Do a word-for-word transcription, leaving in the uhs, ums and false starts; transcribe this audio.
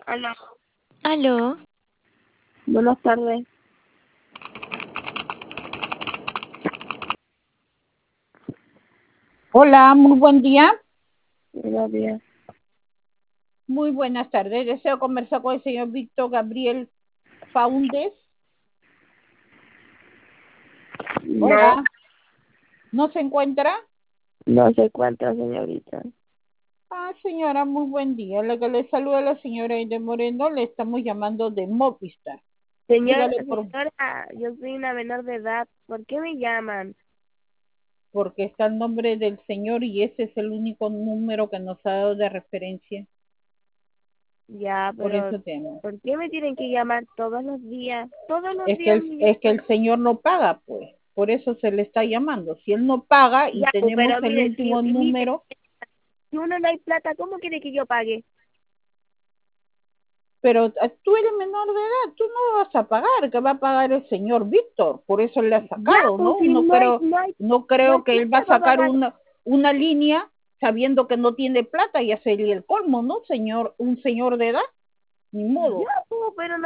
Aló. Aló, Buenas tardes. Hola, muy buen día. Buenos días. Muy buenas tardes. Deseo conversar con el señor Víctor Gabriel Faúndez. No, Hola. ¿No se encuentra? no se encuentra, señorita. Ah, señora, muy buen día. La que le saluda la señora Aide Moreno, le estamos llamando de Movistar. Señora, Dígale por señora, yo soy una menor de edad. ¿Por qué me llaman? porque está el nombre del señor y ese es el único número que nos ha dado de referencia. Ya, Por pero eso tenemos. ¿por qué me tienen que llamar todos los días? Todos los Es que días el, me es que llaman. el señor no paga, pues. Por eso se le está llamando. Si él no paga y Ya, tenemos pero el mire, si, último mire, número, si uno no hay plata, ¿cómo quiere que yo pague? pero eh, tú eres menor de edad, tú no vas a pagar, que va a pagar el señor Víctor, por eso le ha Ya, sacado, pues ¿no? si No no hay, creo, no hay, no no hay creo que él va a plata para sacar pagar. una, una línea sabiendo que no tiene plata, ya sería el colmo, ¿no? Señor, un señor de edad, ni modo. Ya, pues, pero no